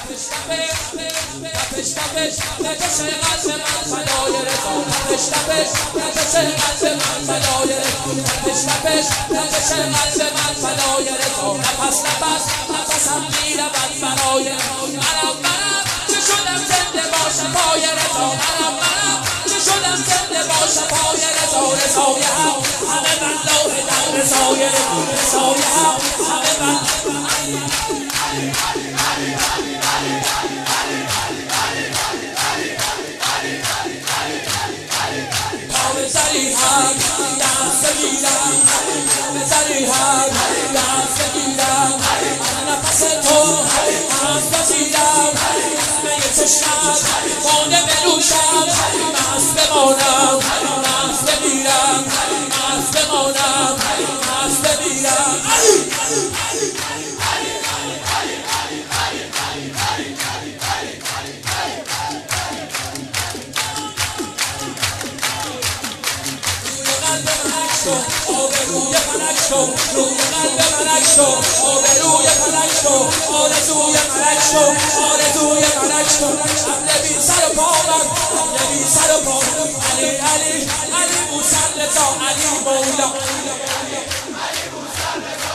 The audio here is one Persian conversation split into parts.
تپش تپش تپش قلب من فدای رضا تپش تپش تپش قلب من فدای رضا تپش تپش تپش قلب من فدای رضا نفس نفس نفسم میرود برای منم چه شدم زنده باشم پای رضا منم چه شدم زنده باشم پای رضا رضای حق همه بنداه در رضای رضای حق همه بنداه بزریهم دست بگیرم بزریهم دست بگیرم نفس تو از بزیرم همه چشمم مانه بنوشم مست بمانم مست بمیرم مست بمانم مست بمیرم آبروی فلک شو روی قلب ملک شو آبروی فلک شو آرزوی ملک شو آرزوی ملک شو حمله بی سر و پامم حمله بی سر و پامم علی علی علی مسلطا علی مولا علی مسلطا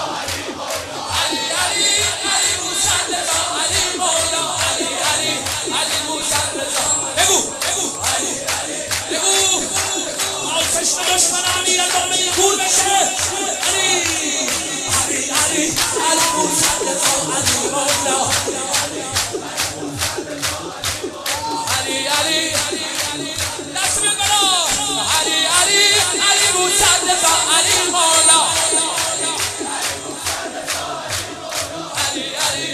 علی مولا علی علی علی مسلطا بگو بگو علی بگو آتش دشمنم میرن دامه کور بشه علی علی علی علی مسلطا علی مولا علی علی دست بیاد بالا علی علی علی مسلطا علی مولا علی علی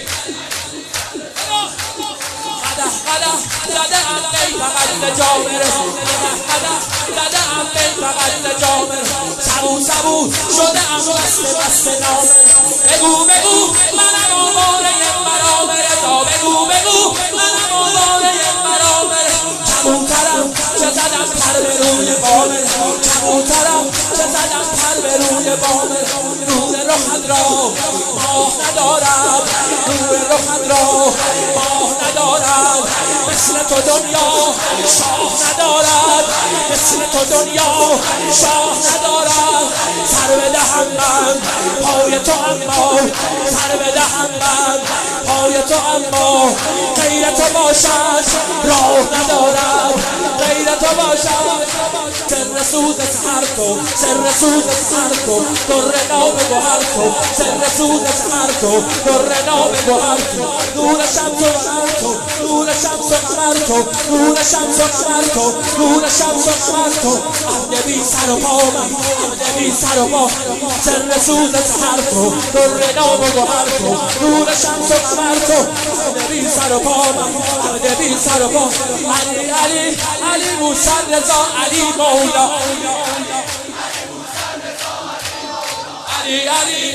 قدح قدح زده ام می فقط لجامر قدح زده ام می فقط لجامر سبو سبو شده ام بست نامر بگو بگو منم آواره مرام رضا بگو بگو منم آواره مرام کبوترم چه زدم پر به روی بامر کبوترم چه زدم پر به روی بامر نور رخت را ماه ندارم نور رخت را ماه ندارم مثل تو دنیا شاه ندارد مثل تو دنیا شاه ندارد سر بدهم من پای تو اما سر بدهم من پای تو اما غیر تو باشد راه ندارد غیر تو باشد سر سوز سحر تو سر سوز سحر تو در نام گوهر تو سر سوز سحر تو در نام گوهر تو نور شمس و قمر تو نور شمس و قمر تو نور شمس و قمر تو نور شمس و قمر تو عبد بی سر و پامم عبد بی سر و پا سر سوز سحر تو در نام گوهر تو نور شمس و قمر تو عبد بی سر و پامم عبد بی سر و پا علی علی علی موسی رضا علی مولا علی علی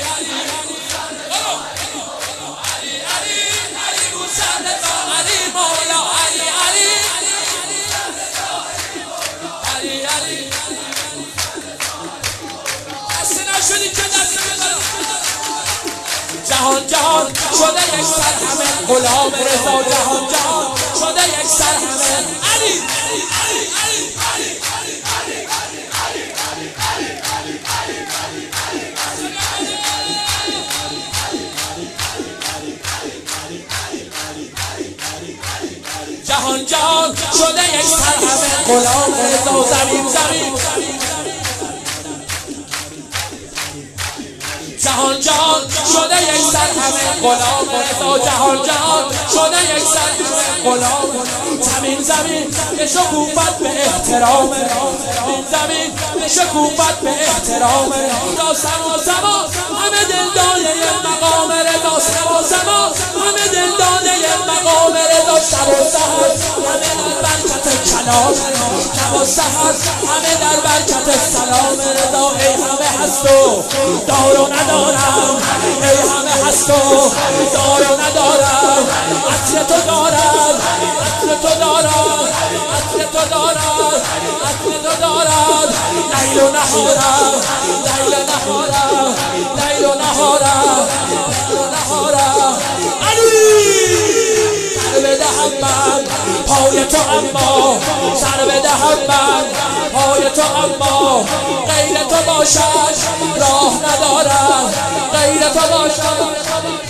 جهان جهان شده یک سر همه غلام رضا جهان جهان شده یک سر همه علی جهان جهان شده یک سر همه غلام رضا زمین زمین جهان جهان شده یک سر همه غلام رضا جهان جهان شده یک سر همه غلام زمین زمین به شکوفت به احترام زمین زمین به شکوفت به احترام رضا سما سما همه دل داده مقام رضا سما سما همه دل داده مقام رضا شب و سحر همه در برکت کلام شب و سحر همه در برکت سلام رضا ای همه هست و دار و ندارم ای همه هست و دار و ندارم عطر تو دارم عطر تو دارم عطر تو دارم عطر تو دارم لیل و نهارم لیل و نهارم لیل و نهارم لیل و نهارم علی بدهم من پای تو، اما سر بدهم من پای تو، اما غیر تو باشد راه ندارم، غیر تو باشد.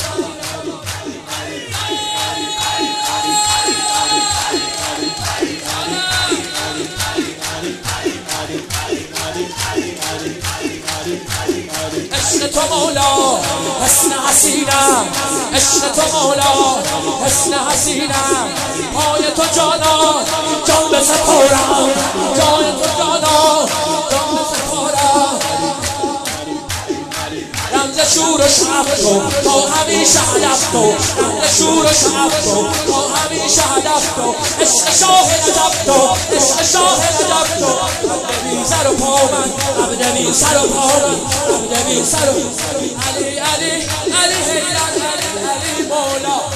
عشق تو مولا حسن حسینم، عشق تو مولا حسن حسینم، پای تو جانا جان بسپارم، جای تو جانا جان بسپارم. رمز شور و شعب تو تا همیشه هدف تو، رمز شور و شعب تو تا همیشه هدف تو، عشق شاه نجف تو، عشق شاه نجف تو. عبد سر و پا من، عبد سر و پا من، عبد سر و علی علی علی حیدر علی علی مولا.